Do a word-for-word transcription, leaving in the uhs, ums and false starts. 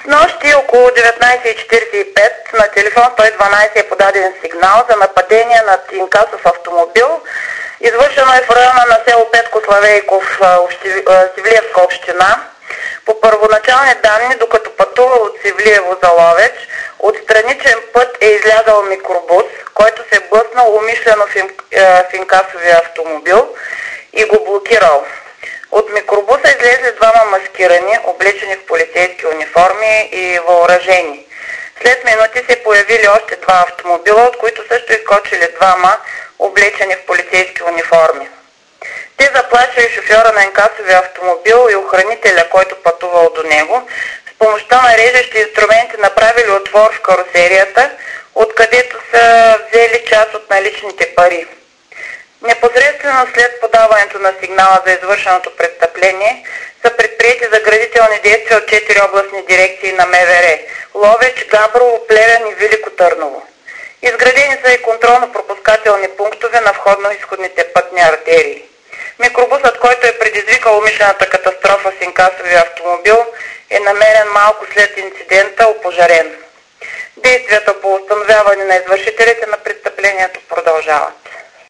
Снощи около деветнайсет и четирийсет и пет на телефон сто и дванайсет е подаден сигнал за нападение над инкасов автомобил. Извършено е в района на село Петко Славейков, Севлиевска община. По първоначални данни, докато пътувал от Севлиево за Ловеч, от страничен път е излязал микробус, който се е блъснал умишлено в инкасовия автомобил и го блокирал. От микробуса излезли двама маскирани, облечени в полицейски униформи и въоръжени. След минути се появили още два автомобила, от които също изкочили двама, облечени в полицейски униформи. Те заплашили шофьора на инкасовия автомобил и охранителя, който пътувал до него, с помощта на режещи инструменти направили отвор в карусерията, откъдето са взели част от наличните пари. Непосредствено след подаването на сигнала за извършеното престъпление са предприети заградителни действия от четири областни дирекции на МВР – Ловеч, Габрово, Плевен и Велико Търново. Изградени са и контролно-пропускателни пунктове на входно-изходните пътни артерии. Микробусът, който е предизвикал умишлената катастрофа с инкасовия автомобил, е намерен малко след инцидента опожарен. Действията по установяване на извършителите на престъплението продължават.